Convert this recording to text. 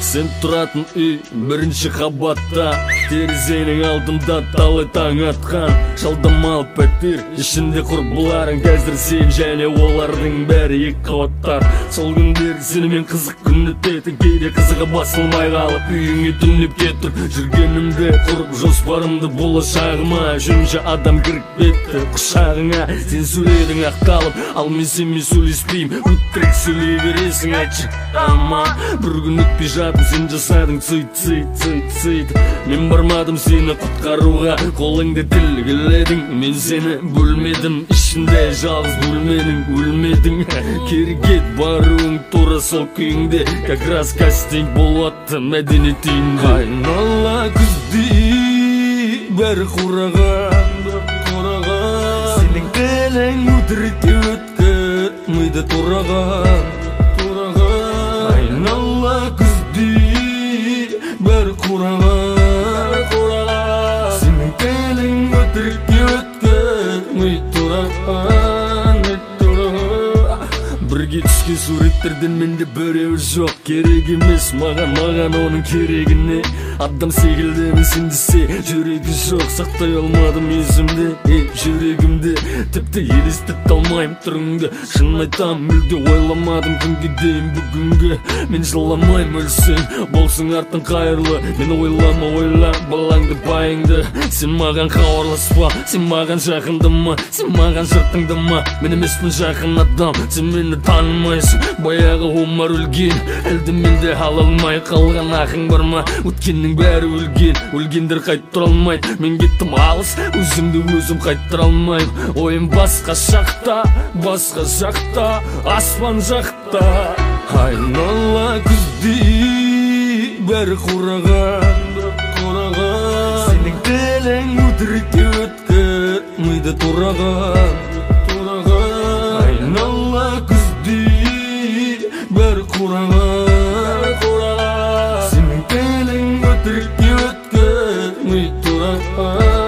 Sen turатын үй бірінші қабатта, терезенің алдында талы таң атқан. Жалдамалы пәтер, ішінде құрбыларың, қазір сен және олардың бәрі екі қабаттар. Сол күндер сенімен қызық күн өтетін, кейде қызығы басылмай қалып үйіңе түнеп кетіп жүргенімді құрып жоспарымды болашағыма. Үшінші адам кіріп кетті құшағыңа, сен сөйледің ақталып, ал мен сенмен сөйлеспеймін, өтірік сөйлей бересің. Айтшы ама, бір күн өтпей жатып сен жасадың цыйт. Мен бармадым сені құтқаруға, қолыңды тілгіледің, мен сені бөлмедім, ішінде жалғыз бөлменің өлмедің. Кергет баруың тура сол күйіңде, как раз кастинг болуатты мәдениет үйінде. Айнала күздей бәрі қураған, сенің тілің өтірікке өткен миды тураған. Айнала күздей бәрі қураған, сенің тілің өтірікке өткен миды тураған. Бірге түскен суреттерден менде біреуі жоқ, керек емес маған оның керегіне. Адам секілдімін сен десе, жүрегі жоқ, сақтай алмадым есімде, жүрегімде. Тіпті елестеп алмайым түріңді, шын айтам, мүлде ойламадым күнге дейін бүгінгі. Мен жыламайым өлсең, болсың артың қайырлы, мен ойла балаңды байыңды. Сен маған хабарласпа, сен маған жақындама, сен маған жыртыңдама. Мен емеспін жақын адам, сен мені танымайсың. Баяғы Омар өлген, әлде менде ала алмай қалған ақың бар ма? Өткеннің бәрі өлген, өлгендер қайттыра алмайды. Мен кеттім алыс, өзімді өзім қайттыра алмайым. Ойым басқа шақта, аспан жақта. Айнала күздей бәрі қураған, сенің тілің өтірікке өткен миды тураған. Айнала күздей бәрі қураған, сенің тілің өтірікке өткен миды тураған.